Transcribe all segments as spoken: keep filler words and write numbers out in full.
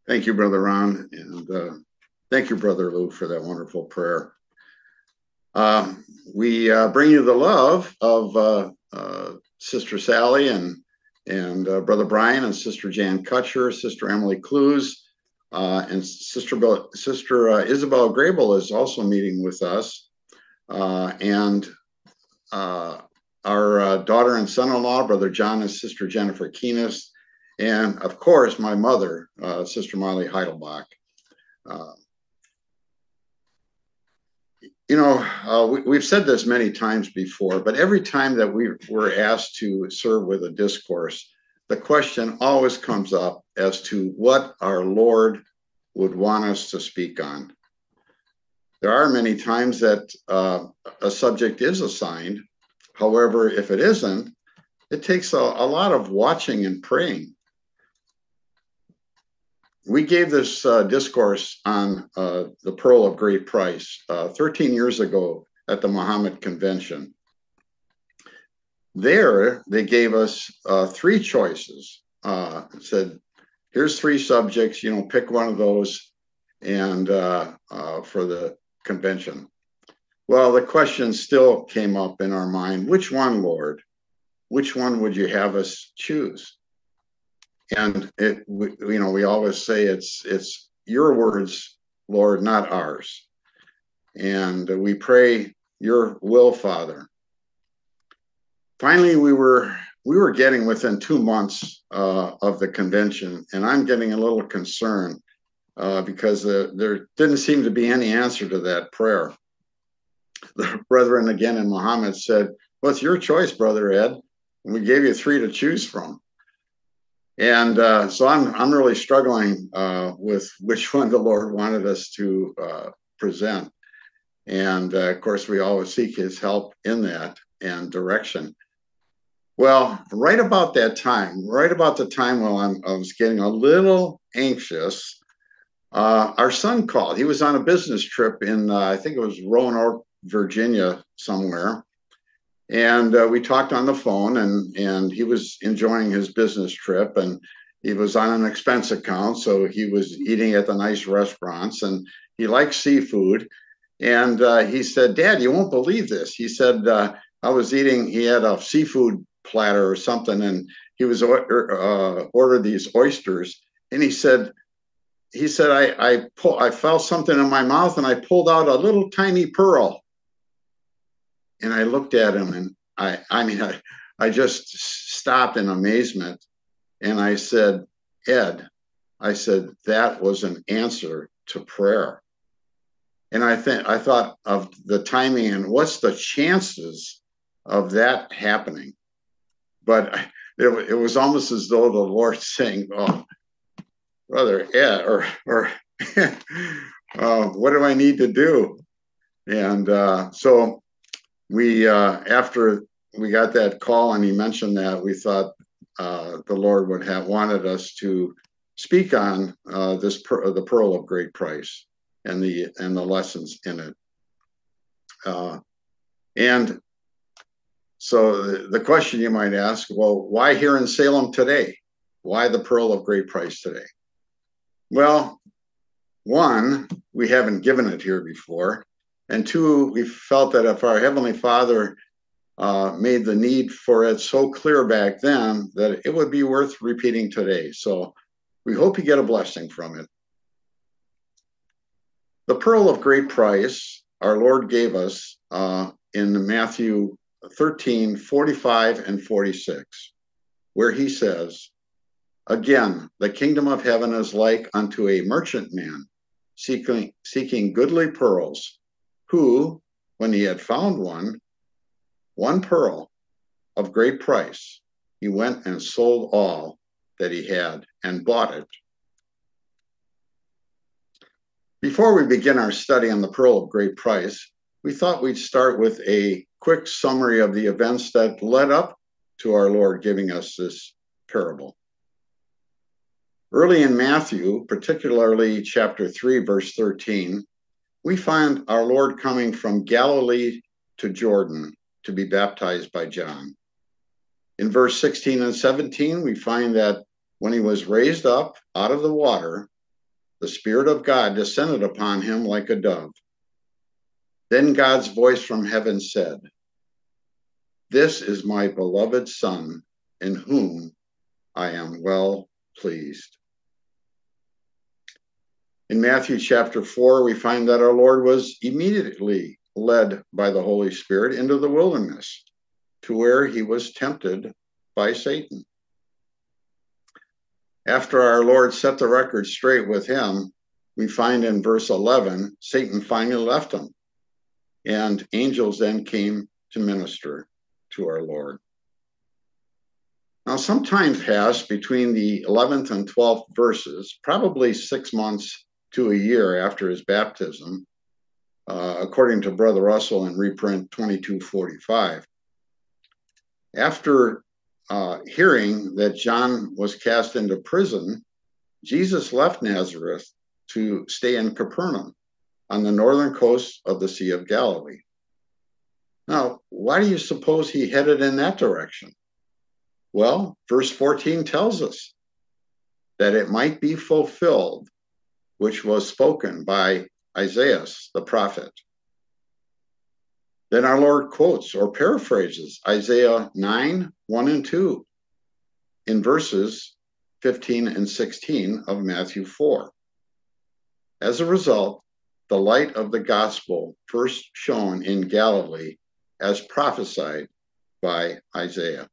Thank you, Brother Ron, and uh, thank you, Brother Lou, for that wonderful prayer. Uh, we uh, bring you the love of uh, uh, Sister Sally and and uh, Brother Brian and Sister Jan Kutcher, Sister Emily Clues, uh, and Sister Bill, Sister uh, Isabel Grable is also meeting with us, uh, and uh, our uh, daughter and son-in-law, Brother John and Sister Jennifer Keenest, and of course my mother, uh, Sister Molly Heidelbach. Uh, You know, uh, we, we've said this many times before, but every time that we were asked to serve with a discourse, the question always comes up as to what our Lord would want us to speak on. There are many times that uh, a subject is assigned. However, if it isn't, it takes a, a lot of watching and praying. We gave this uh, discourse on uh, the Pearl of Great Price uh, thirteen years ago at the Muhammad Convention. There, they gave us uh, three choices. Uh, said, here's three subjects, you know, pick one of those and uh, uh, for the convention. Well, the question still came up in our mind, which one, Lord? Which one would you have us choose? And it, we, you know, we always say it's it's your words, Lord, not ours. And we pray your will, Father. Finally, we were we were getting within two months uh, of the convention, and I'm getting a little concerned uh, because uh, there didn't seem to be any answer to that prayer. The brethren again in Muhammad said, "Well, it's your choice, Brother Ed. And we gave you three to choose from." And uh, so I'm I'm really struggling uh, with which one the Lord wanted us to uh, present. And uh, of course, we always seek His help in that and direction. Well, right about that time, right about the time while I'm, I was getting a little anxious, uh, our son called. He was on a business trip in, uh, I think it was Roanoke, Virginia, somewhere. And uh, we talked on the phone, and, and he was enjoying his business trip, and he was on an expense account. So he was eating at the nice restaurants, and he likes seafood. And uh, he said, Dad, you won't believe this. He said, uh, I was eating, he had a seafood platter or something, and he was uh, ordered these oysters. And he said, he said, I, I, pull, I felt something in my mouth, and I pulled out a little tiny pearl. And I looked at him, and I, I mean, I, I just stopped in amazement. And I said, Ed, I said, that was an answer to prayer. And I think I thought of the timing and what's the chances of that happening. But it, it was almost as though the Lord saying, "Oh, brother, yeah, or or uh, what do I need to do?" And uh, so we, uh, after we got that call and he mentioned that, we thought uh, the Lord would have wanted us to speak on uh, this per, the Pearl of Great Price and the and the lessons in it. Uh, and so the, the question you might ask, well, why here in Salem today? Why the Pearl of Great Price today? Well, one, we haven't given it here before. And two, we felt that if our Heavenly Father uh, made the need for it so clear back then, that it would be worth repeating today. So we hope you get a blessing from it. The Pearl of Great Price, our Lord gave us uh, in Matthew thirteen, forty-five and forty-six, where he says, again, the kingdom of heaven is like unto a merchantman seeking, seeking goodly pearls, who, when he had found one, one pearl of great price, he went and sold all that he had and bought it. Before we begin our study on the Pearl of Great Price, we thought we'd start with a quick summary of the events that led up to our Lord giving us this parable. Early in Matthew, particularly chapter three, verse thirteen, we find our Lord coming from Galilee to Jordan to be baptized by John. In verse sixteen and seventeen, we find that when he was raised up out of the water, the Spirit of God descended upon him like a dove. Then God's voice from heaven said, "This is my beloved Son, in whom I am well pleased." In Matthew chapter four, we find that our Lord was immediately led by the Holy Spirit into the wilderness, to where he was tempted by Satan. After our Lord set the record straight with him, we find in verse eleven, Satan finally left him, and angels then came to minister to our Lord. Now, some time passed between the eleventh and twelfth verses, probably six months to a year after his baptism, uh, according to Brother Russell in reprint twenty-two forty-five. After uh, hearing that John was cast into prison, Jesus left Nazareth to stay in Capernaum on the northern coast of the Sea of Galilee. Now, why do you suppose he headed in that direction? Well, verse fourteen tells us that it might be fulfilled, which was spoken by Isaiah the prophet. Then our Lord quotes or paraphrases Isaiah nine, one and two in verses fifteen and sixteen of Matthew four. As a result, the light of the gospel first shone in Galilee as prophesied by Isaiah.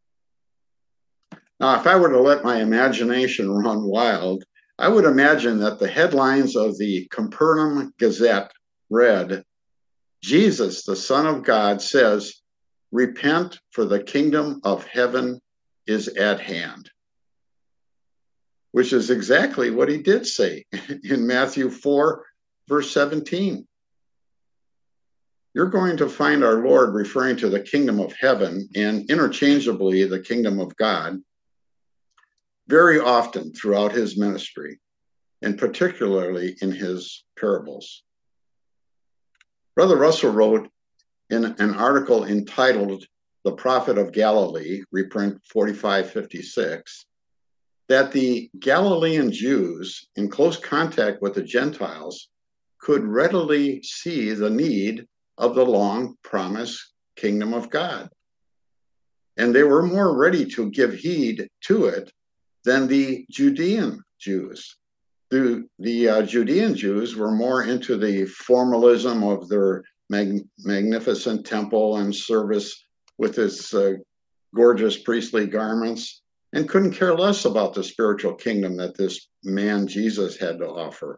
Now, if I were to let my imagination run wild, I would imagine that the headlines of the Capernaum Gazette read, "Jesus, the Son of God, says, repent, for the kingdom of heaven is at hand," which is exactly what he did say in Matthew four, verse seventeen. You're going to find our Lord referring to the kingdom of heaven and interchangeably the kingdom of God very often throughout his ministry, and particularly in his parables. Brother Russell wrote in an article entitled "The Prophet of Galilee," reprint forty-five fifty-six, that the Galilean Jews, in close contact with the Gentiles, could readily see the need of the long-promised kingdom of God. And they were more ready to give heed to it than the Judean Jews. The, the uh, Judean Jews were more into the formalism of their mag magnificent temple and service with its uh, gorgeous priestly garments, and couldn't care less about the spiritual kingdom that this man Jesus had to offer.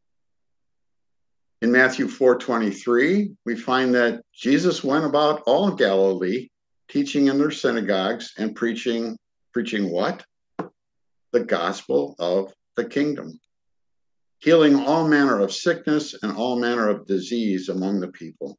In Matthew four twenty-three, we find that Jesus went about all Galilee, teaching in their synagogues and preaching, preaching what? The gospel of the kingdom, healing all manner of sickness and all manner of disease among the people.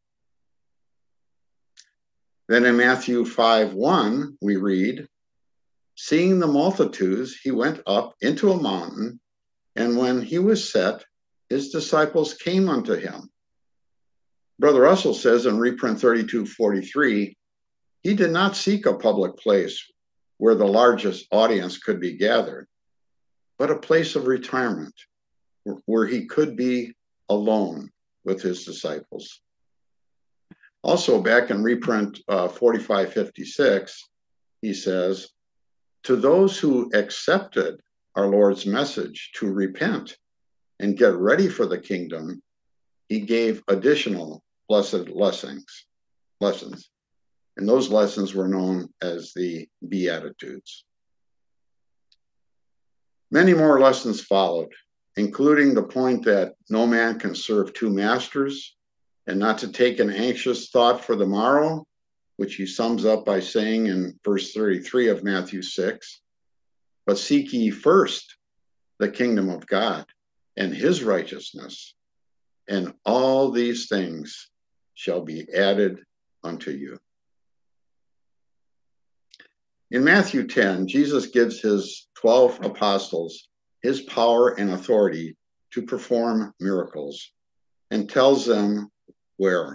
Then in Matthew five one, we read, "Seeing the multitudes, he went up into a mountain, and when he was set, his disciples came unto him." Brother Russell says in reprint thirty-two forty-three, he did not seek a public place where the largest audience could be gathered, but a place of retirement where he could be alone with his disciples. Also, back in reprint uh, forty-five fifty-six, he says, "To those who accepted our Lord's message to repent and get ready for the kingdom, he gave additional blessed lessons, lessons. And those lessons were known as the Beatitudes." Many more lessons followed, including the point that no man can serve two masters, and not to take an anxious thought for the morrow, which he sums up by saying in verse thirty-three of Matthew six, "But seek ye first the kingdom of God and his righteousness, and all these things shall be added unto you." In Matthew ten, Jesus gives his twelve apostles his power and authority to perform miracles and tells them where.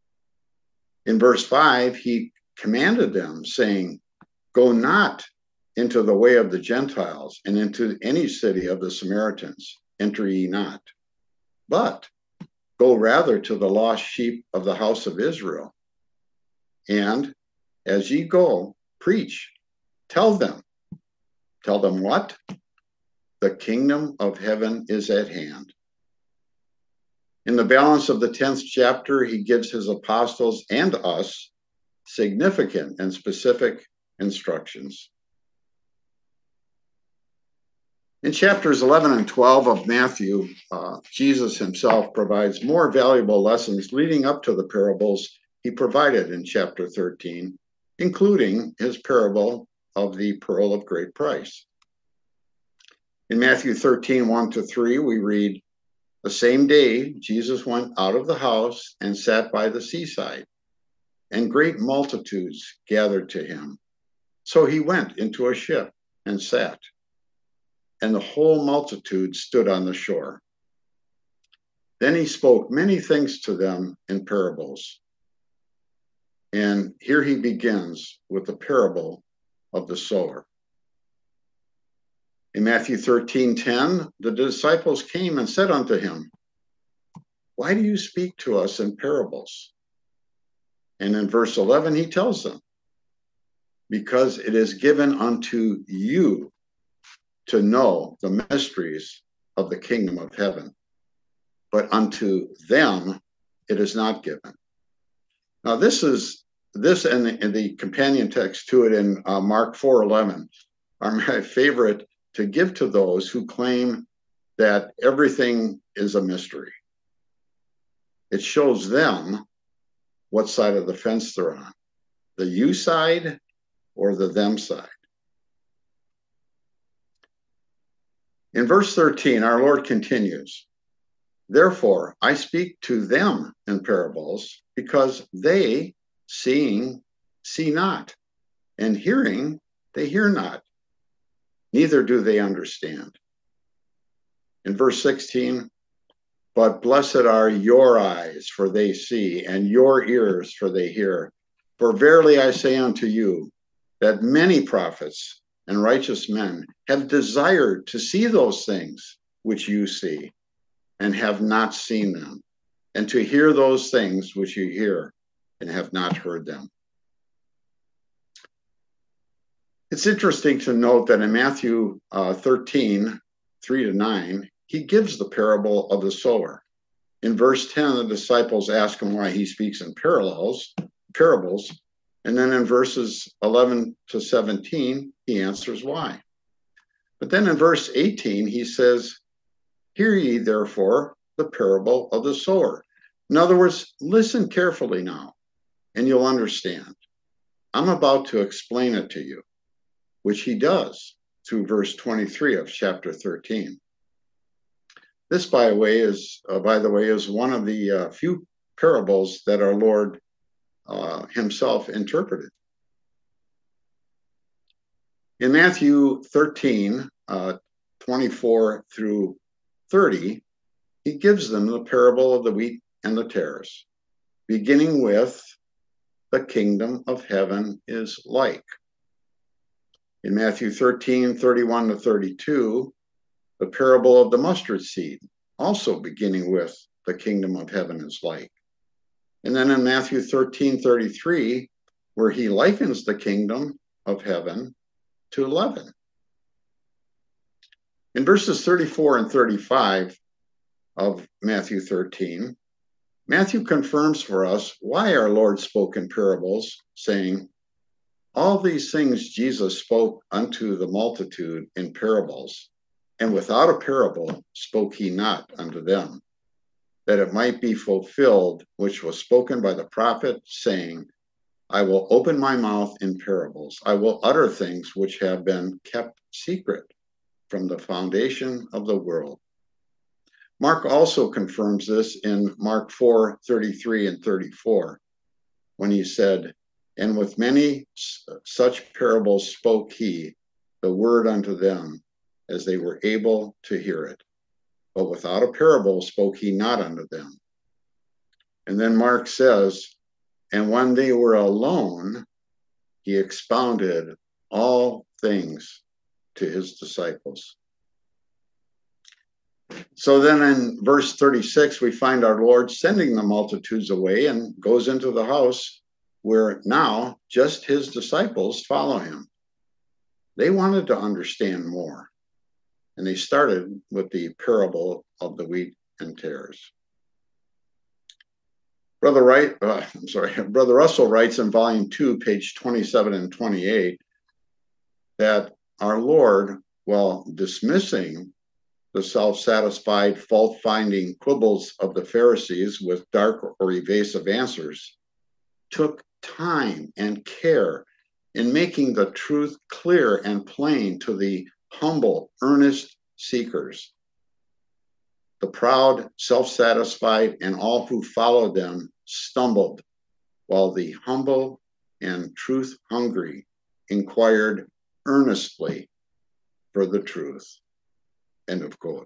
In verse five, he commanded them, saying, "Go not into the way of the Gentiles, and into any city of the Samaritans enter ye not, but go rather to the lost sheep of the house of Israel. And as ye go, preach, tell them. Tell them what? The kingdom of heaven is at hand. In the balance of the tenth chapter, he gives his apostles and us significant and specific instructions. In chapters eleven and twelve of Matthew, uh, Jesus himself provides more valuable lessons leading up to the parables he provided in chapter thirteen, including his parable of the pearl of great price. In Matthew thirteen, one to three, we read, the same day Jesus went out of the house and sat by the seaside, and great multitudes gathered to him. So he went into a ship and sat, and the whole multitude stood on the shore. Then he spoke many things to them in parables. And here he begins with the parable of the sower. In Matthew thirteen ten, the disciples came and said unto him, why do you speak to us in parables? And in verse eleven, he tells them, because it is given unto you to know the mysteries of the kingdom of heaven, but unto them it is not given. Now this is, this and the, and the companion text to it in uh, Mark four eleven are my favorite to give to those who claim that everything is a mystery. It shows them what side of the fence they're on, the you side or the them side. In verse thirteen, our Lord continues, therefore I speak to them in parables, because they, seeing, see not, and hearing, they hear not, neither do they understand. In verse sixteen, but blessed are your eyes, for they see, and your ears, for they hear. For verily I say unto you, that many prophets and righteous men have desired to see those things which you see, and have not seen them, and to hear those things which you hear, and have not heard them. It's interesting to note that in Matthew uh, thirteen, three to nine, he gives the parable of the sower. In verse ten, the disciples ask him why he speaks in parallels, parables. And then in verses eleven to seventeen, he answers why. But then in verse eighteen, he says, hear ye therefore the parable of the sower. In other words, listen carefully now, and you'll understand. I'm about to explain it to you, which he does through verse twenty-three of chapter thirteen. This, by the way, is, uh, by the way, is one of the uh, few parables that our Lord uh, himself interpreted. In Matthew thirteen, uh, twenty-four through thirty, he gives them the parable of the wheat and the tares, beginning with, the kingdom of heaven is like. In Matthew thirteen, thirty-one to thirty-two, the parable of the mustard seed, also beginning with, the kingdom of heaven is like. And then in Matthew thirteen, thirty-three, where he likens the kingdom of heaven to leaven. In verses thirty-four and thirty-five of Matthew thirteen, Matthew confirms for us why our Lord spoke in parables, saying, all these things Jesus spoke unto the multitude in parables, and without a parable spoke he not unto them, that it might be fulfilled which was spoken by the prophet, saying, I will open my mouth in parables. I will utter things which have been kept secret from the foundation of the world. Mark also confirms this in Mark four, thirty-three and thirty-four, when he said, and with many such parables spoke he the word unto them, as they were able to hear it. But without a parable spoke he not unto them. And then Mark says, and when they were alone, he expounded all things to his disciples. So then in verse thirty-six, we find our Lord sending the multitudes away and goes into the house where now just his disciples follow him. They wanted to understand more, and they started with the parable of the wheat and tares. Brother Wright, uh, I'm sorry, Brother Russell writes in volume two, page twenty-seven and twenty-eight, that our Lord, while dismissing the self-satisfied, fault-finding quibbles of the Pharisees with dark or evasive answers, took time and care in making the truth clear and plain to the humble, earnest seekers. The proud, self-satisfied, and all who followed them stumbled, while the humble and truth-hungry inquired earnestly for the truth. End of quote.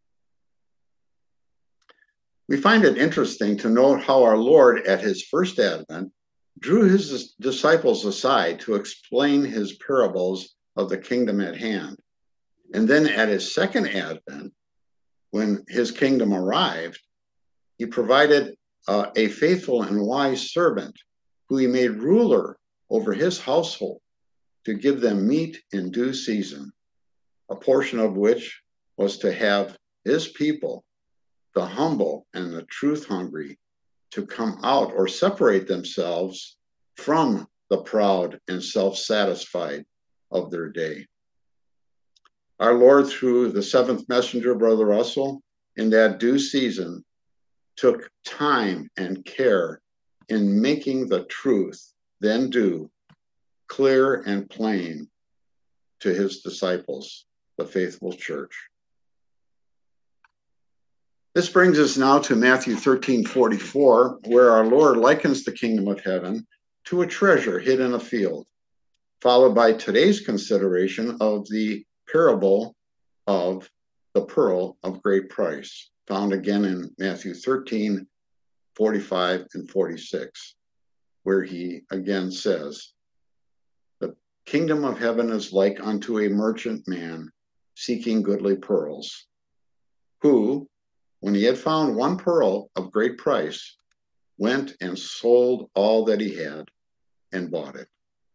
We find it interesting to note how our Lord, at his first advent, drew his disciples aside to explain his parables of the kingdom at hand. And then at his second advent, when his kingdom arrived, he provided uh, a faithful and wise servant who he made ruler over his household to give them meat in due season, a portion of which was to have his people, the humble and the truth hungry, to come out or separate themselves from the proud and self-satisfied of their day. Our Lord, through the seventh messenger, Brother Russell, in that due season, took time and care in making the truth, then due, clear and plain to his disciples, the faithful church. This brings us now to Matthew thirteen forty-four, where our Lord likens the kingdom of heaven to a treasure hid in a field, followed by today's consideration of the parable of the pearl of great price, found again in Matthew thirteen forty-five and forty-six, where he again says, "The kingdom of heaven is like unto a merchant man seeking goodly pearls, who, when he had found one pearl of great price, went and sold all that he had and bought it."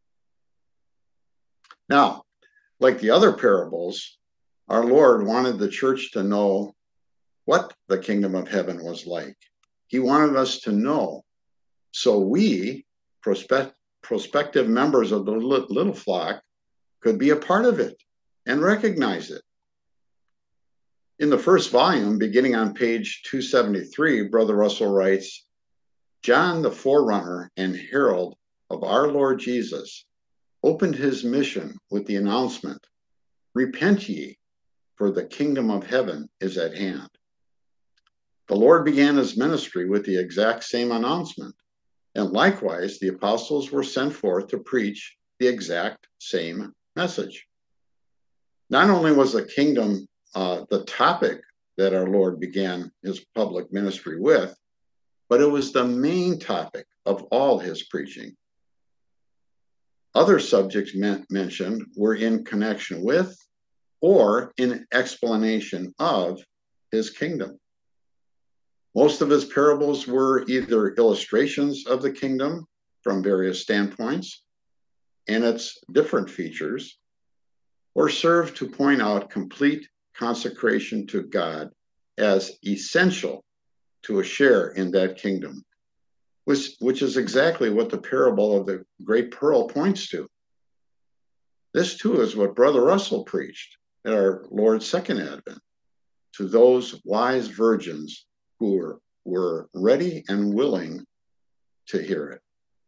Now, like the other parables, our Lord wanted the church to know what the kingdom of heaven was like. He wanted us to know, so we, prospect, prospective members of the little flock, could be a part of it and recognize it. In the first volume, beginning on page two seventy-three, Brother Russell writes, "John, the forerunner and herald of our Lord Jesus, opened his mission with the announcement, 'Repent ye, for the kingdom of heaven is at hand.' The Lord began his ministry with the exact same announcement, and likewise the apostles were sent forth to preach the exact same message. Not only was the kingdom uh, the topic that our Lord began his public ministry with, but it was the main topic of all his preaching. Other subjects men- mentioned were in connection with or in explanation of his kingdom. Most of his parables were either illustrations of the kingdom from various standpoints and its different features, or served to point out complete consecration to God as essential to a share in that kingdom, which, which is exactly what the parable of the great pearl points to. This too is what Brother Russell preached at our Lord's second advent to those wise virgins who were, were ready and willing to hear it.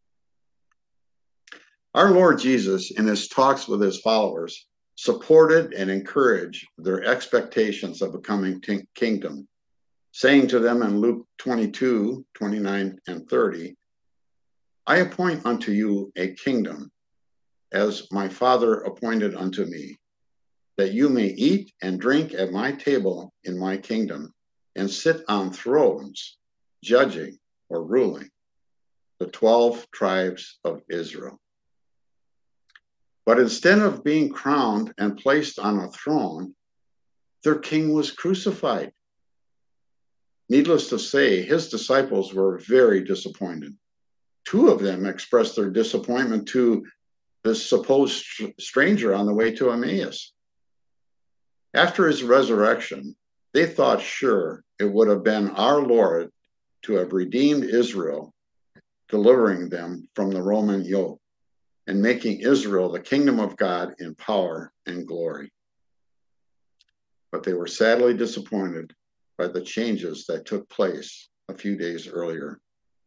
Our Lord Jesus, in his talks with his followers, supported and encouraged their expectations of a coming t- kingdom, saying to them in Luke twenty-two, twenty-nine, and thirty, "I appoint unto you a kingdom, as my Father appointed unto me, that you may eat and drink at my table in my kingdom, and sit on thrones, judging or ruling the twelve tribes of Israel." But instead of being crowned and placed on a throne, their king was crucified. Needless to say, his disciples were very disappointed. Two of them expressed their disappointment to this supposed stranger on the way to Emmaus. After his resurrection, they thought sure it would have been our Lord to have redeemed Israel, delivering them from the Roman yoke and making Israel the kingdom of God in power and glory. But they were sadly disappointed by the changes that took place a few days earlier.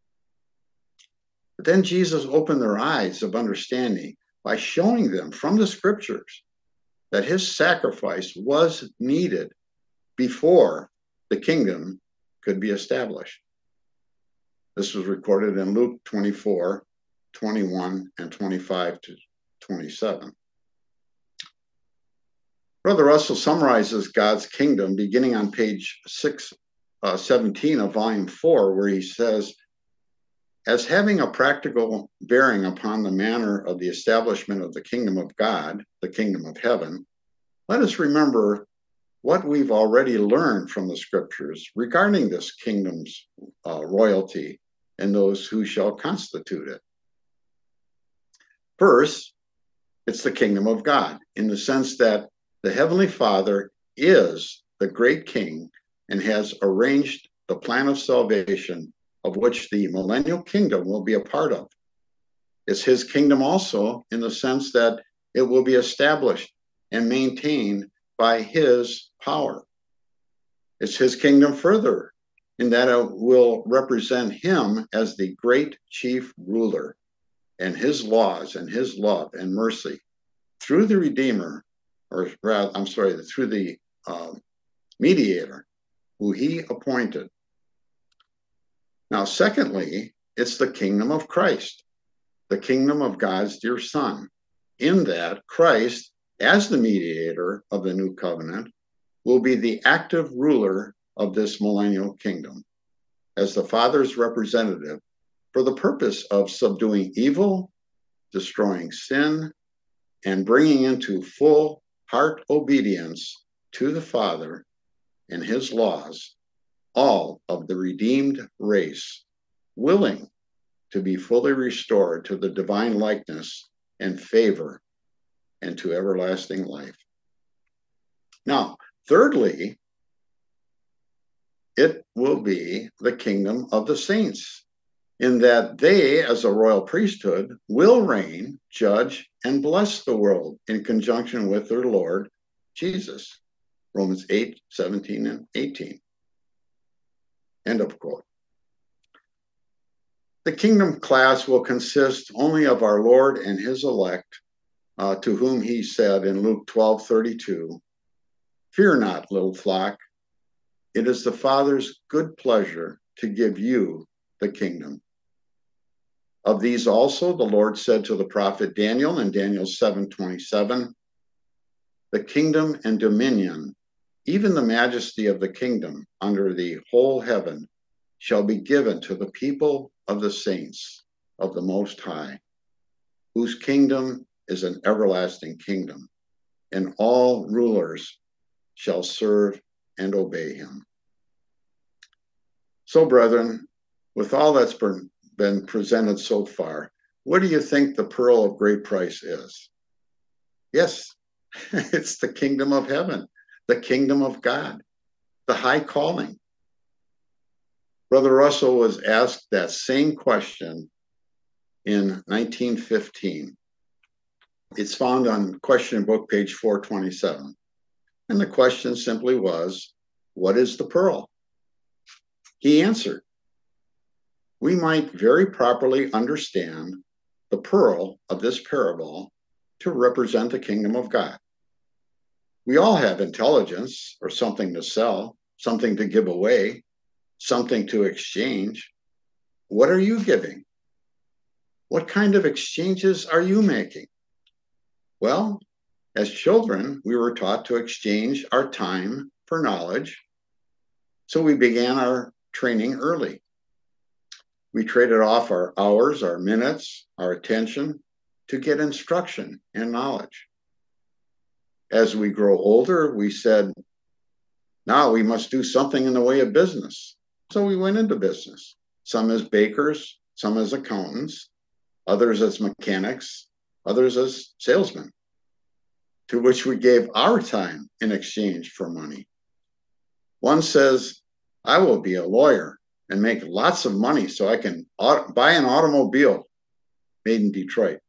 But then Jesus opened their eyes of understanding by showing them from the scriptures that his sacrifice was needed before the kingdom could be established. This was recorded in Luke twenty-four, twenty-one, and twenty-five to twenty-seven. Brother Russell summarizes God's kingdom beginning on page six seventeen of volume four, where he says, as having a practical bearing upon the manner of the establishment of the kingdom of God, the kingdom of heaven, let us remember what we've already learned from the scriptures regarding this kingdom's uh, royalty and those who shall constitute it. First, it's the kingdom of God, in the sense that the Heavenly Father is the great king and has arranged the plan of salvation of which the millennial kingdom will be a part of. It's his kingdom also in the sense that it will be established and maintained by his power. It's his kingdom further in that it will represent him as the great chief ruler and his laws and his love and mercy through the Redeemer, or rather, I'm sorry, through the um, mediator who he appointed. Now, secondly, it's the kingdom of Christ, the kingdom of God's dear Son, in that Christ, as the mediator of the new covenant, will be the active ruler of this millennial kingdom, as the Father's representative for the purpose of subduing evil, destroying sin, and bringing into full heart obedience to the Father and his laws all of the redeemed race, willing to be fully restored to the divine likeness and favor and to everlasting life. Now, thirdly, it will be the kingdom of the saints, in that they, as a royal priesthood, will reign, judge, and bless the world in conjunction with their Lord Jesus. Romans eight, seventeen, and eighteen. End of quote. The kingdom class will consist only of our Lord and his elect, uh, to whom he said in Luke twelve thirty-two, fear not, little flock, it is the Father's good pleasure to give you the kingdom. Of these also the Lord said to the prophet Daniel in Daniel seven twenty-seven, the kingdom and dominion, even the majesty of the kingdom under the whole heaven, shall be given to the people of the saints of the Most High, whose kingdom is an everlasting kingdom, and all rulers shall serve and obey him. So, brethren, with all that's been, been presented so far, what do you think the pearl of great price is? Yes, it's the kingdom of heaven, the kingdom of God, the high calling. Brother Russell was asked that same question in nineteen fifteen. It's found on question book page four twenty-seven. And the question simply was, what is the pearl? He answered, we might very properly understand the pearl of this parable to represent the kingdom of God. We all have intelligence or something to sell, something to give away, something to exchange. What are you giving? What kind of exchanges are you making? Well, as children, we were taught to exchange our time for knowledge. So we began our training early. We traded off our hours, our minutes, our attention, to get instruction and knowledge. As we grow older, we said, now we must do something in the way of business. So we went into business, some as bakers, some as accountants, others as mechanics, others as salesmen, to which we gave our time in exchange for money. One says, I will be a lawyer and make lots of money so I can buy an automobile made in Detroit.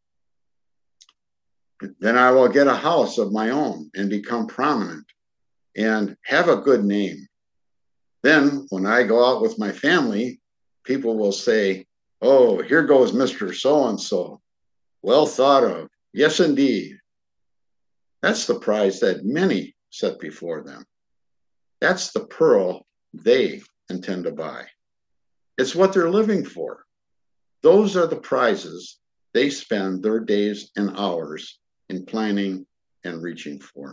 Then I will get a house of my own and become prominent and have a good name. Then when I go out with my family, people will say, oh, here goes Mister So-and-so. Well thought of. Yes, indeed. That's the prize that many set before them. That's the pearl they intend to buy. It's what they're living for. Those are the prizes they spend their days and hours in planning and reaching for.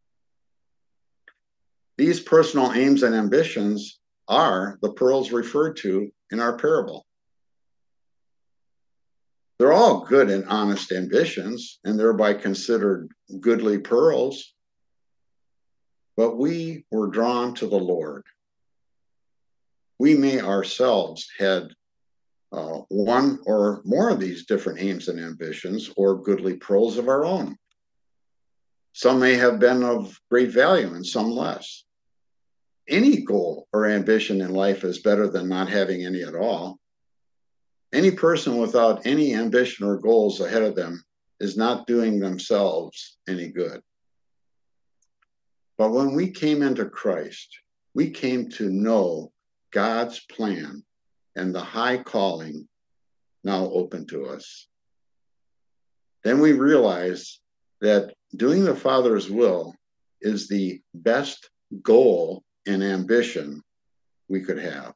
These personal aims and ambitions are the pearls referred to in our parable. They're all good and honest ambitions, and thereby considered goodly pearls. But we were drawn to the Lord. We may ourselves had uh, one or more of these different aims and ambitions or goodly pearls of our own. Some may have been of great value and some less. Any goal or ambition in life is better than not having any at all. Any person without any ambition or goals ahead of them is not doing themselves any good. But when we came into Christ, we came to know God's plan and the high calling now open to us. Then we realized that doing the Father's will is the best goal and ambition we could have.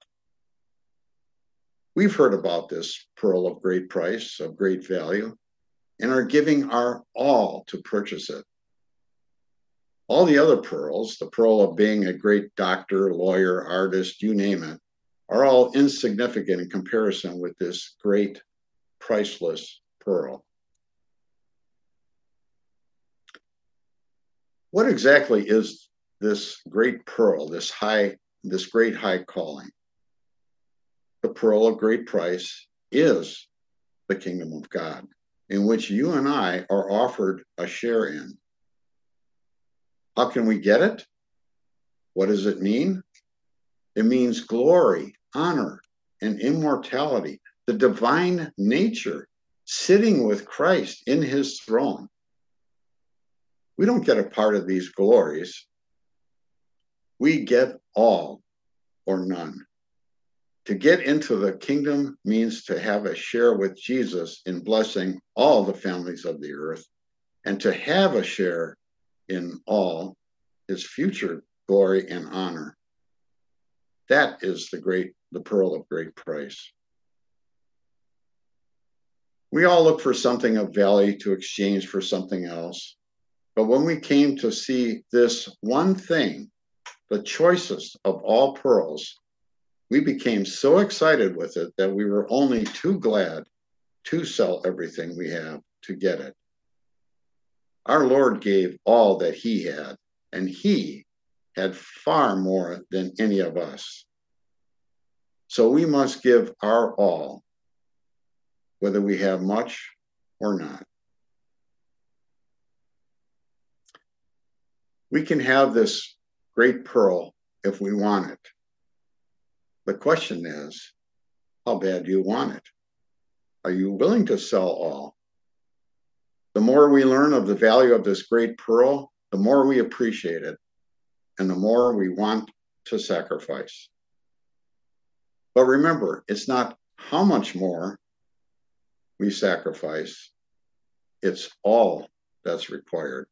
We've heard about this pearl of great price, of great value, and are giving our all to purchase it. All the other pearls, the pearl of being a great doctor, lawyer, artist, you name it, are all insignificant in comparison with this great, priceless pearl. What exactly is this great pearl, this high, this great high calling? The pearl of great price is the kingdom of God, in which you and I are offered a share in. How can we get it? What does it mean? It means glory, honor, and immortality, the divine nature sitting with Christ in his throne. We don't get a part of these glories. We get all or none. To get into the kingdom means to have a share with Jesus in blessing all the families of the earth, and to have a share in all his future glory and honor. That is the great, the pearl of great price. We all look for something of value to exchange for something else. But when we came to see this one thing, the choicest of all pearls, we became so excited with it that we were only too glad to sell everything we have to get it. Our Lord gave all that he had, and he had far more than any of us. So we must give our all, whether we have much or not. We can have this great pearl if we want it. The question is, how bad do you want it? Are you willing to sell all? The more we learn of the value of this great pearl, the more we appreciate it, and the more we want to sacrifice. But remember, it's not how much more we sacrifice, it's all that's required.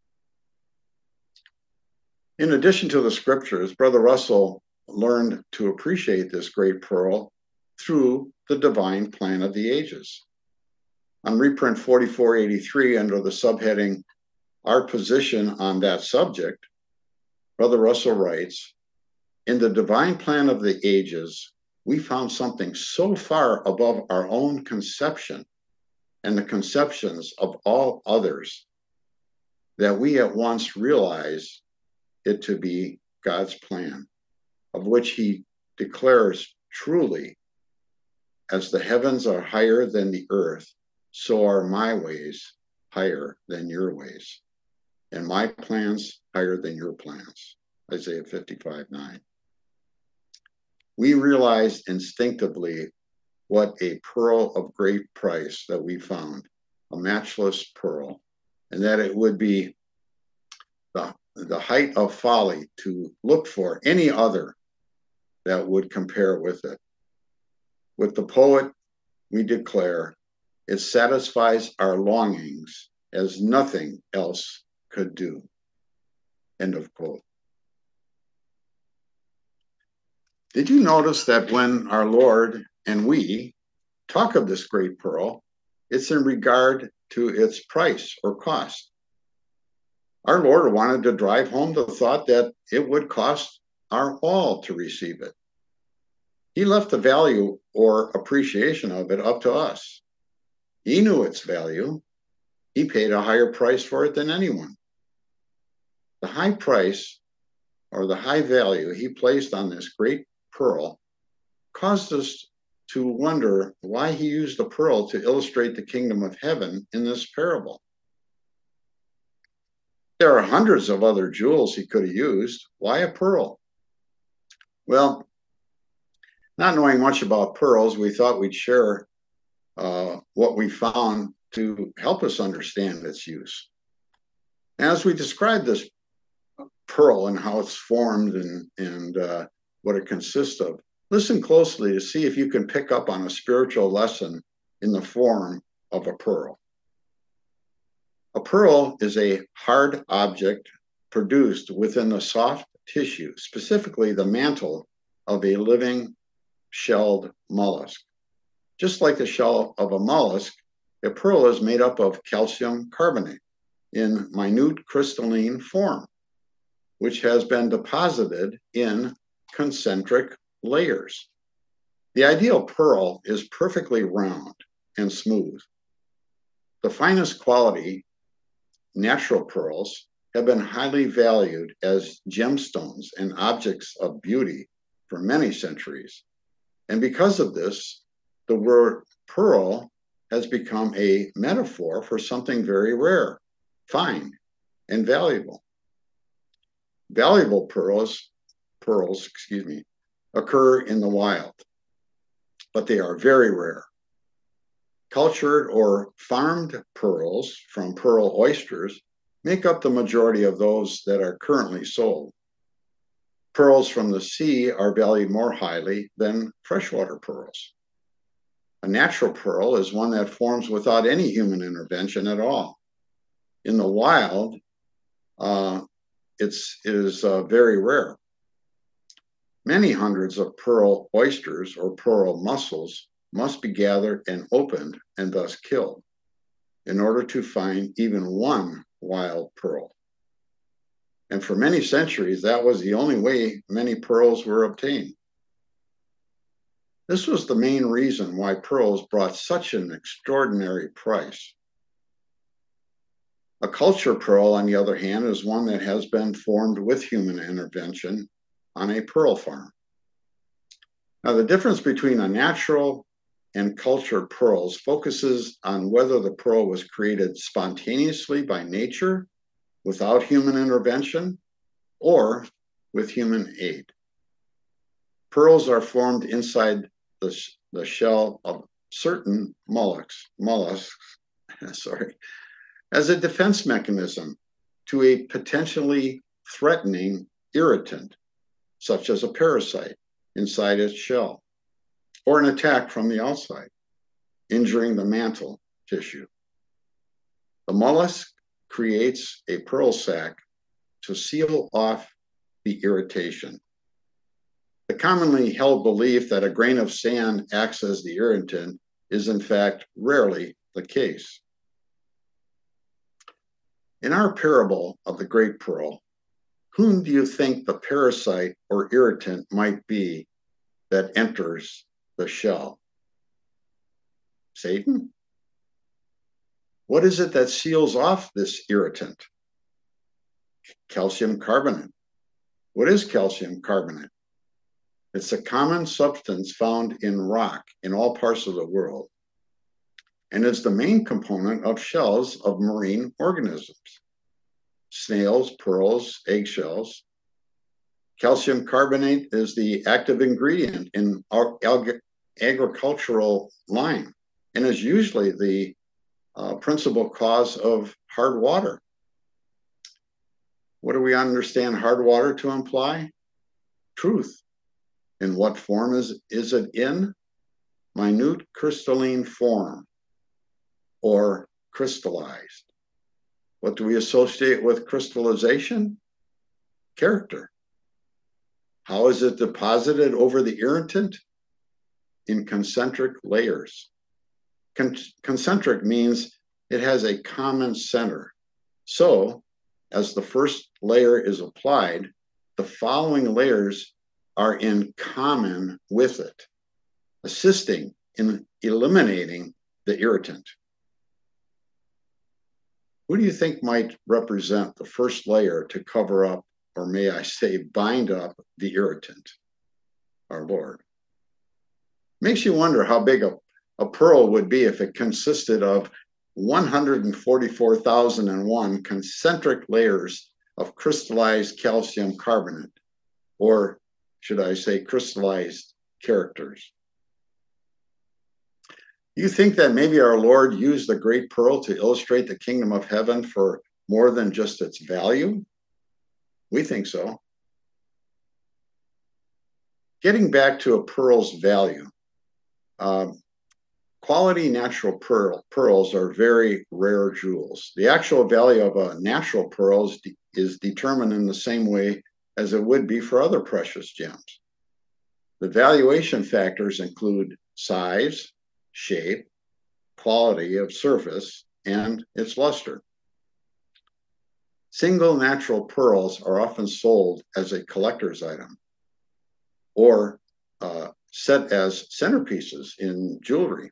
In addition to the scriptures, Brother Russell learned to appreciate this great pearl through the divine plan of the ages. On reprint forty-four eighty-three, under the subheading, Our Position on That Subject, Brother Russell writes, in the divine plan of the ages, we found something so far above our own conception and the conceptions of all others, that we at once realize it to be God's plan, of which he declares truly, as the heavens are higher than the earth, so are my ways higher than your ways, and my plans higher than your plans. Isaiah fifty-five nine. We realized instinctively what a pearl of great price that we found, a matchless pearl, and that it would be the, the height of folly to look for any other that would compare with it. With the poet, we declare, it satisfies our longings as nothing else could do. End of quote. Did you notice that when our Lord and we talk of this great pearl, it's in regard to its price or cost? Our Lord wanted to drive home the thought that it would cost our all to receive it. He left the value or appreciation of it up to us. He knew its value. He paid a higher price for it than anyone. The high price or the high value he placed on this great pearl caused us to wonder why he used the pearl to illustrate the kingdom of heaven in this parable. There are hundreds of other jewels he could have used. Why a pearl? Well, not knowing much about pearls, we thought we'd share uh, what we found to help us understand its use. And as we describe this pearl and how it's formed and, and uh, what it consists of, listen closely to see if you can pick up on a spiritual lesson in the form of a pearl. A pearl is a hard object produced within the soft tissue, specifically the mantle of a living shelled mollusk. Just like the shell of a mollusk, a pearl is made up of calcium carbonate in minute crystalline form, which has been deposited in concentric layers. The ideal pearl is perfectly round and smooth. The finest quality natural pearls have been highly valued as gemstones and objects of beauty for many centuries. And because of this, the word pearl has become a metaphor for something very rare, fine, and valuable. Valuable pearls, pearls, excuse me, occur in the wild, but they are very rare. Cultured or farmed pearls from pearl oysters make up the majority of those that are currently sold. Pearls from the sea are valued more highly than freshwater pearls. A natural pearl is one that forms without any human intervention at all. In the wild, uh, it's, it is uh, very rare. Many hundreds of pearl oysters or pearl mussels must be gathered and opened and thus killed in order to find even one wild pearl. And for many centuries, that was the only way many pearls were obtained. This was the main reason why pearls brought such an extraordinary price. A cultured pearl, on the other hand, is one that has been formed with human intervention on a pearl farm. Now, the difference between a natural and cultured pearls focuses on whether the pearl was created spontaneously by nature without human intervention or with human aid. Pearls are formed inside the, the shell of certain mollusks, mollusks sorry, as a defense mechanism to a potentially threatening irritant, such as a parasite inside its shell, or an attack from the outside, injuring the mantle tissue. The mollusk creates a pearl sac to seal off the irritation. The commonly held belief that a grain of sand acts as the irritant is in fact rarely the case. In our parable of the great pearl, whom do you think the parasite or irritant might be that enters the shell? Satan? What is it that seals off this irritant? Calcium carbonate. What is calcium carbonate? It's a common substance found in rock in all parts of the world, and is the main component of shells of marine organisms, snails, pearls, eggshells. Calcium carbonate is the active ingredient in agricultural lime and is usually the uh, principal cause of hard water. What do we understand hard water to imply? Truth. In what form is, is it in? Minute crystalline form, or crystallized. What do we associate with crystallization? Character. How is it deposited over the irritant? In concentric layers. Con concentric means it has a common center. So, as the first layer is applied, the following layers are in common with it, assisting in eliminating the irritant. Who do you think might represent the first layer to cover up, or may I say bind up, the irritant? Our Lord. Makes you wonder how big a, a pearl would be if it consisted of one hundred forty-four thousand one concentric layers of crystallized calcium carbonate, or should I say crystallized characters. You think that maybe our Lord used the great pearl to illustrate the kingdom of heaven for more than just its value? We think so. Getting back to a pearl's value, um, quality natural pearl, pearls are very rare jewels. The actual value of a natural pearl is, de is determined in the same way as it would be for other precious gems. The valuation factors include size, shape, quality of surface, and its luster. Single natural pearls are often sold as a collector's item or uh, set as centerpieces in jewelry.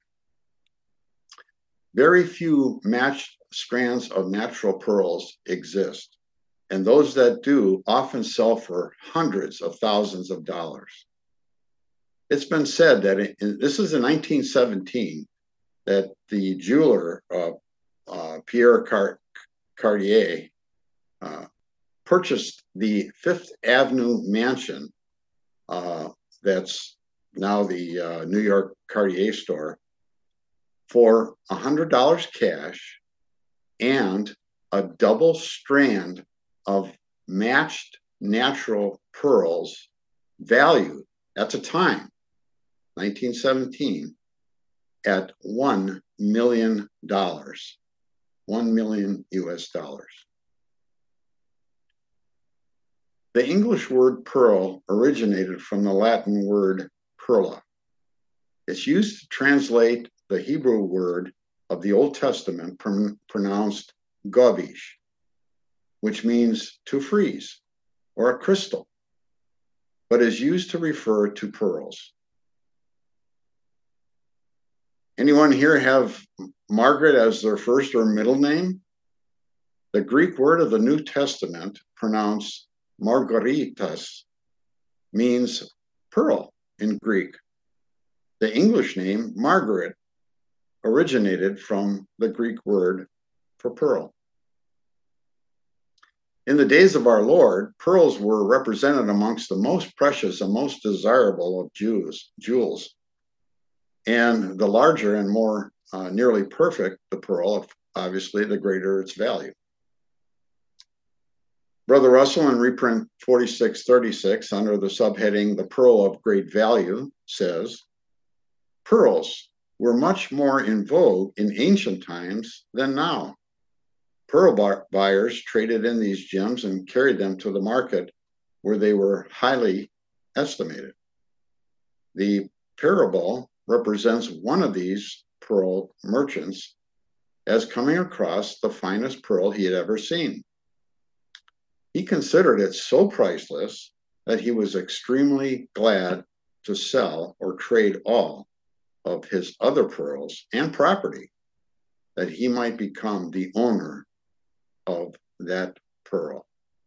Very few matched strands of natural pearls exist, and those that do often sell for hundreds of thousands of dollars. It's been said that in, this is in nineteen seventeen that the jeweler uh, uh, Pierre Car Cartier uh, purchased the Fifth Avenue mansion uh, that's now the uh, New York Cartier store for one hundred dollars cash and a double strand of matched natural pearls valued at the time, nineteen seventeen, at one million dollars, one million U S dollars. The English word pearl originated from the Latin word perla. It's used to translate the Hebrew word of the Old Testament pr pronounced gobish, which means to freeze or a crystal, but is used to refer to pearls. Anyone here have Margaret as their first or middle name? The Greek word of the New Testament, pronounced Margaritas, means pearl in Greek. The English name, Margaret, originated from the Greek word for pearl. In the days of our Lord, pearls were represented amongst the most precious and most desirable of Jews, jewels. And the larger and more uh, nearly perfect the pearl, obviously, the greater its value. Brother Russell in reprint forty-six thirty-six, under the subheading, The Pearl of Great Value, says, pearls were much more in vogue in ancient times than now. Pearl buyers traded in these gems and carried them to the market where they were highly estimated. The parable represents one of these pearl merchants as coming across the finest pearl he had ever seen. He considered it so priceless that he was extremely glad to sell or trade all of his other pearls and property that he might become the owner of that pearl.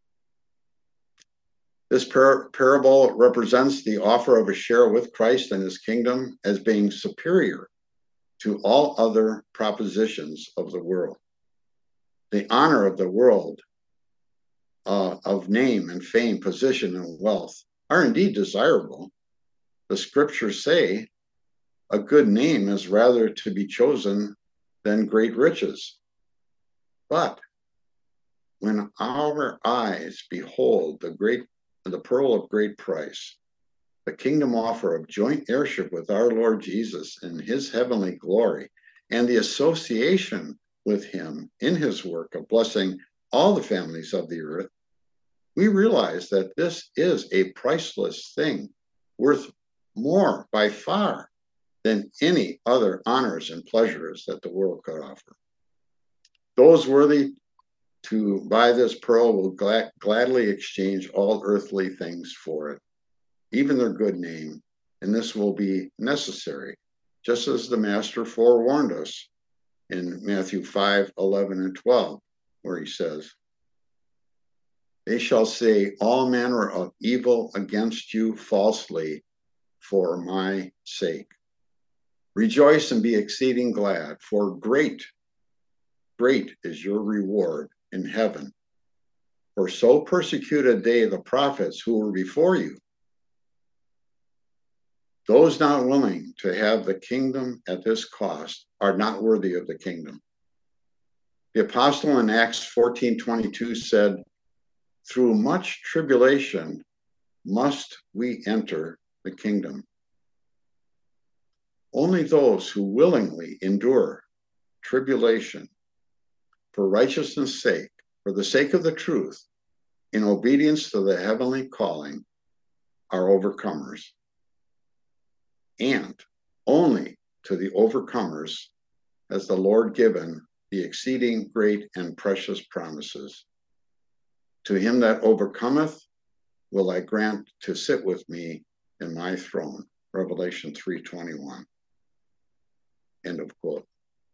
This par parable represents the offer of a share with Christ and his kingdom as being superior to all other propositions of the world. The honor of the world, uh, of name and fame, position and wealth, are indeed desirable. The scriptures say a good name is rather to be chosen than great riches. But when our eyes behold the great, the pearl of great price, the kingdom offer of joint heirship with our Lord Jesus in his heavenly glory, and the association with him in his work of blessing all the families of the earth, we realize that this is a priceless thing, worth more by far than any other honors and pleasures that the world could offer. Those worthy to buy this pearl will glad, gladly exchange all earthly things for it, even their good name, and this will be necessary, just as the Master forewarned us in Matthew five, eleven, and twelve, where he says, "They shall say all manner of evil against you falsely for my sake. Rejoice and be exceeding glad, for great, great is your reward in heaven. For so persecuted they the prophets who were before you. Those not willing to have the kingdom at this cost are not worthy of the kingdom." The apostle in Acts fourteen twenty-two said, "Through much tribulation must we enter the kingdom." Only those who willingly endure tribulation for righteousness' sake, for the sake of the truth, in obedience to the heavenly calling, are overcomers. And only to the overcomers has the Lord given the exceeding great and precious promises. To him that overcometh will I grant to sit with me in my throne. Revelation three twenty-one. End of quote.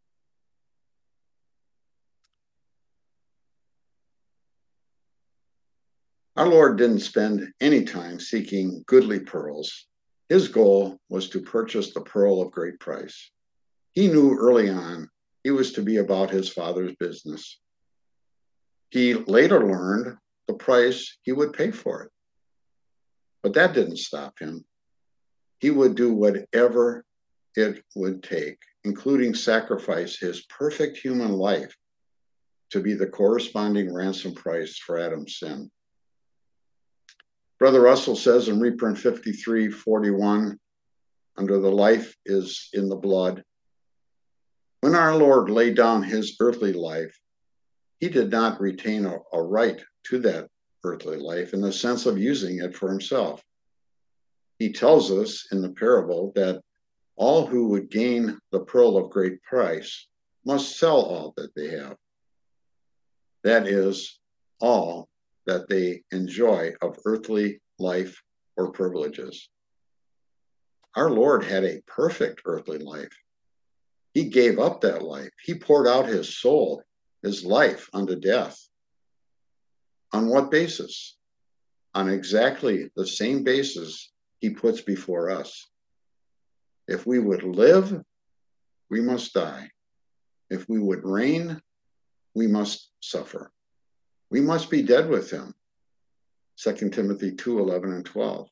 Our Lord didn't spend any time seeking goodly pearls. His goal was to purchase the pearl of great price. He knew early on he was to be about his Father's business. He later learned the price he would pay for it. But that didn't stop him. He would do whatever it would take, including sacrifice his perfect human life to be the corresponding ransom price for Adam's sin. Brother Russell says in reprint fifty-three forty-one, under the life is in the blood, when our Lord laid down his earthly life, he did not retain a, a right to that earthly life in the sense of using it for himself. He tells us in the parable that all who would gain the pearl of great price must sell all that they have. That is, all that they enjoy of earthly life or privileges. Our Lord had a perfect earthly life. He gave up that life. He poured out his soul, his life unto death. On what basis? On exactly the same basis he puts before us. If we would live, we must die. If we would reign, we must suffer. We must be dead with him. Second Timothy two, eleven and twelve.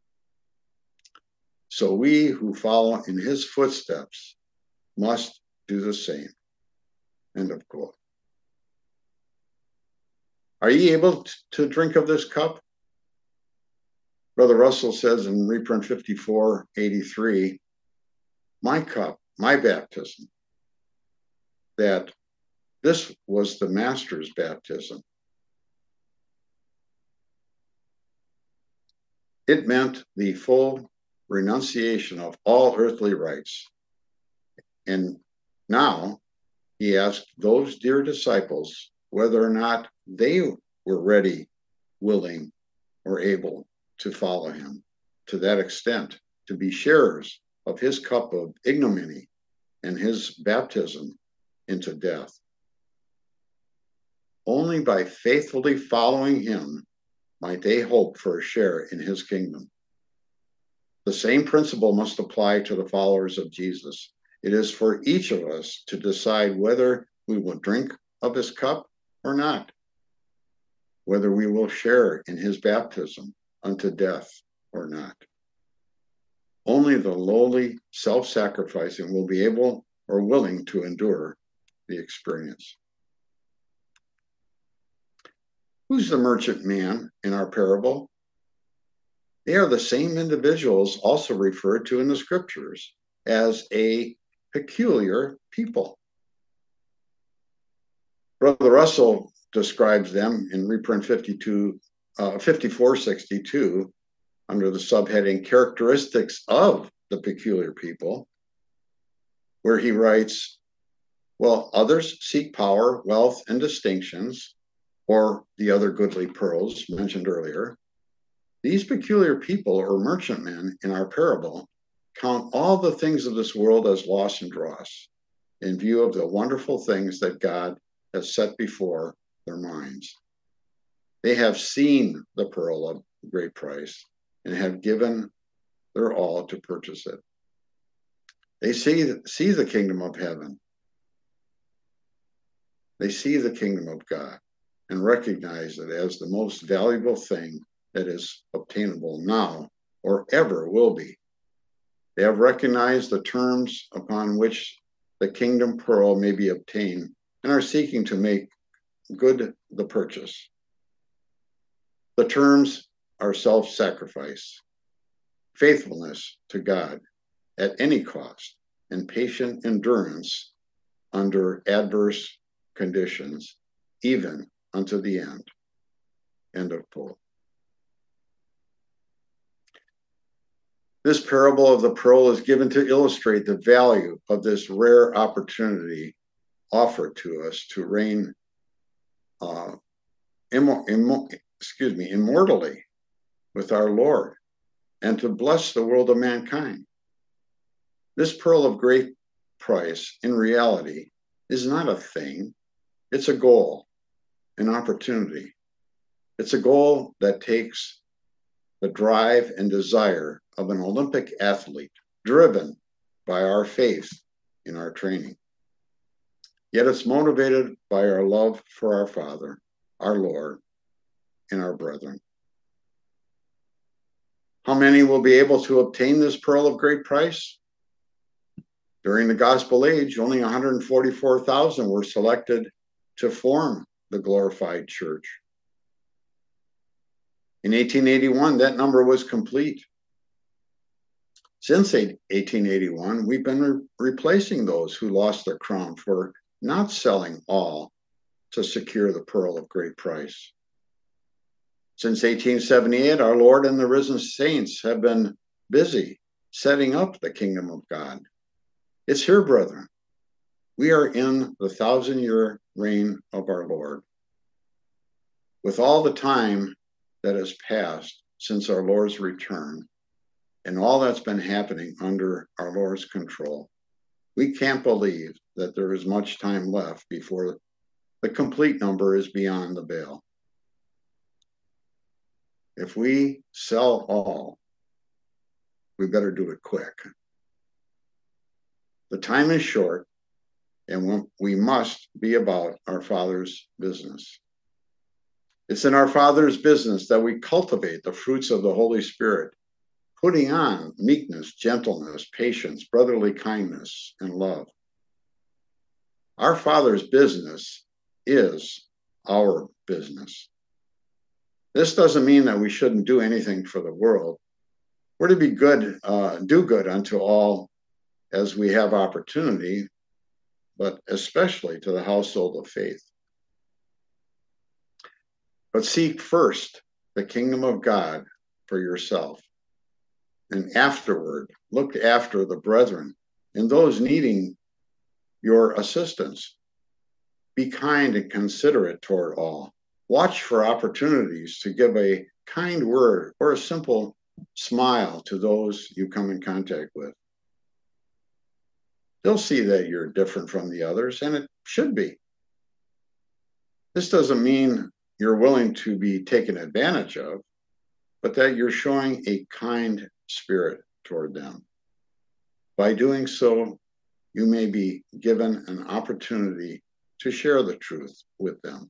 So we who follow in his footsteps must do the same. End of quote. Are ye able to drink of this cup? Brother Russell says in reprint fifty-four eighty-three, my cup, my baptism, that this was the Master's baptism. It meant the full renunciation of all earthly rights. And now he asked those dear disciples whether or not they were ready, willing, or able to follow him to that extent, to be sharers of his cup of ignominy and his baptism into death. Only by faithfully following him might they hope for a share in his kingdom. The same principle must apply to the followers of Jesus. It is for each of us to decide whether we will drink of his cup or not, whether we will share in his baptism unto death or not. Only the lowly, self-sacrificing will be able or willing to endure the experience. Who's the merchant man in our parable? They are the same individuals also referred to in the scriptures as a peculiar people. Brother Russell describes them in reprint fifty-two, uh, fifty-four sixty-two under the subheading Characteristics of the Peculiar People, where he writes, well, others seek power, wealth, and distinctions, or the other goodly pearls mentioned earlier. These peculiar people, or merchantmen in our parable, count all the things of this world as loss and dross in view of the wonderful things that God has set before their minds. They have seen the pearl of great price and have given their all to purchase it. They see, see the kingdom of heaven. They see the kingdom of God and recognize it as the most valuable thing that is obtainable now or ever will be. They have recognized the terms upon which the kingdom pearl may be obtained and are seeking to make good the purchase. The terms are self-sacrifice, faithfulness to God at any cost, and patient endurance under adverse conditions, even unto the end. End of quote. This parable of the pearl is given to illustrate the value of this rare opportunity offered to us to reign uh, immo immo excuse me, immortally with our Lord and to bless the world of mankind. This pearl of great price, in reality, is not a thing. It's a goal, an opportunity. It's a goal that takes the drive and desire of an Olympic athlete driven by our faith in our training. Yet it's motivated by our love for our Father, our Lord, and our brethren. How many will be able to obtain this pearl of great price? During the gospel age, only one hundred forty-four thousand were selected to form the glorified church. In eighteen eighty-one, that number was complete. Since eighteen eighty-one, we've been re replacing those who lost their crown for not selling all to secure the pearl of great price. Since eighteen seventy-eight, our Lord and the risen saints have been busy setting up the kingdom of God. It's here, brethren. We are in the thousand-year reign of our Lord. With all the time that has passed since our Lord's return and all that's been happening under our Lord's control, we can't believe that there is much time left before the complete number is beyond the veil. If we sell all, we better do it quick. The time is short, and we must be about our Father's business. It's in our Father's business that we cultivate the fruits of the Holy Spirit, putting on meekness, gentleness, patience, brotherly kindness, and love. Our Father's business is our business. This doesn't mean that we shouldn't do anything for the world. We're to be good, uh, do good unto all as we have opportunity, but especially to the household of faith. But seek first the kingdom of God for yourself, and afterward look after the brethren and those needing your assistance. Be kind and considerate toward all. Watch for opportunities to give a kind word or a simple smile to those you come in contact with. They'll see that you're different from the others, and it should be. This doesn't mean you're willing to be taken advantage of, but that you're showing a kind spirit toward them. By doing so, you may be given an opportunity to share the truth with them.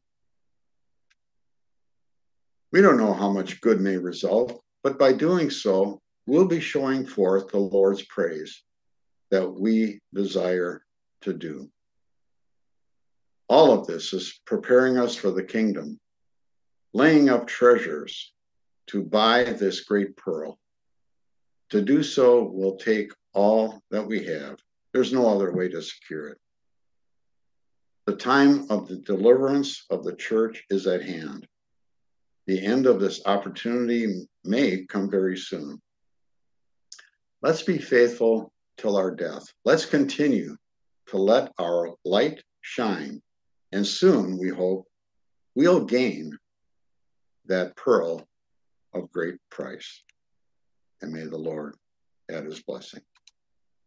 We don't know how much good may result, but by doing so, we'll be showing forth the Lord's praise that we desire to do. All of this is preparing us for the kingdom, laying up treasures to buy this great pearl. To do so will take all that we have. There's no other way to secure it. The time of the deliverance of the church is at hand. The end of this opportunity may come very soon. Let's be faithful till our death. Let's continue to let our light shine, and soon, we hope, we'll gain that pearl of great price. And may the Lord add his blessing.